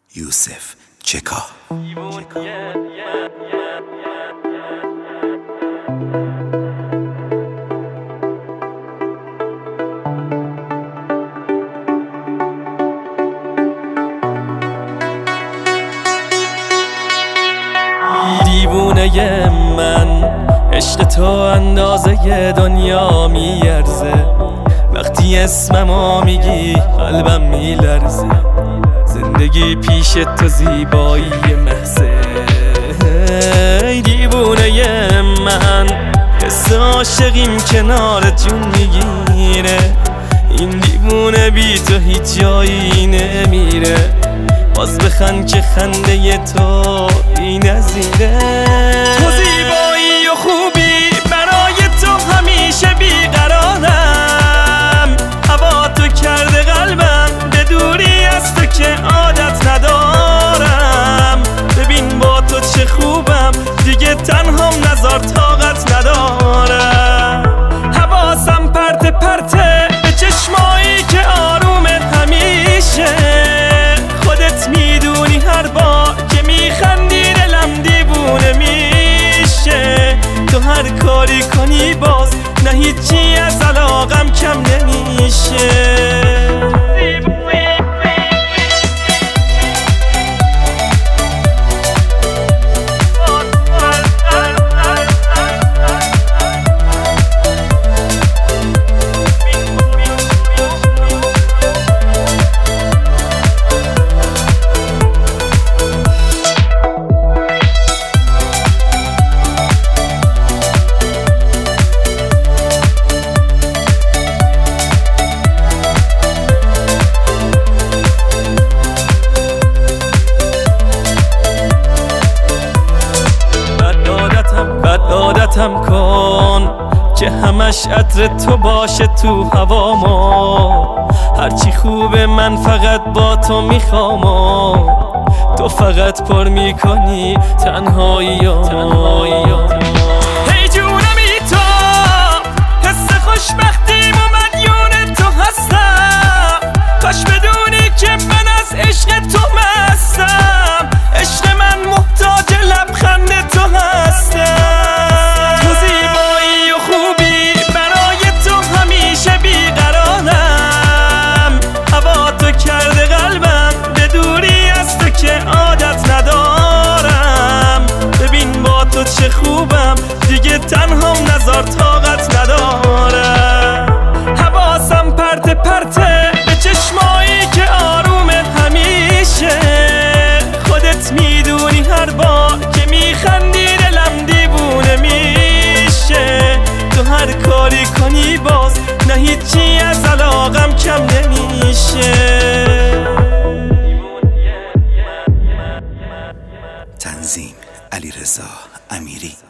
یوسف چکا. دیوونه من عشق تو اندازه دنیا میارزه، وقتی اسممو میگی قلبم میلرزه. زندگی پیش تو زیبایی محضه. دیوونه من حس عاشقیم کنارت جون میگیره، این دیوونه بی تو هیچ جایی نمیره. باز بخند که خنده تو بی نظیره. تو زیبایی و خوبی برای تو همیشه بیقرارم. هوا تو کرده قلبم به دوری از تو که عادت ندارم. ببین با تو چه خوبم دیگه تنهام نذار طاقت ندارم. حواسم پرت پرته به چشمایی که آرومه همیشه. میدونی هر بار که میخندی دلم دیوونه میشه. تو هر کاری کنی باز نه هیچی از علاقم کم نمیشه. عادتم کن که همش عطر تو باشه تو هوامو. هرچی خوبه من فقط با تو میخوامو. تو فقط پر میکنی تنهاییامو. هی جونمی تو حس خوشبختیم و مدیون تو هستم. کاش بدونی که من از عشق تو مستم. عشق من محتاج لبخند تو هستم. چه خوبم دیگه تنهام نذار طاقت ندارم. حواسم پرت پرته به چشمایی که آرومه همیشه. خودت میدونی هر بار که میخندی دلم دیوونه میشه. تو هر کاری کنی باز نه هیچی از علاقم کم نمیشه. تنظیم علیرضا امیری.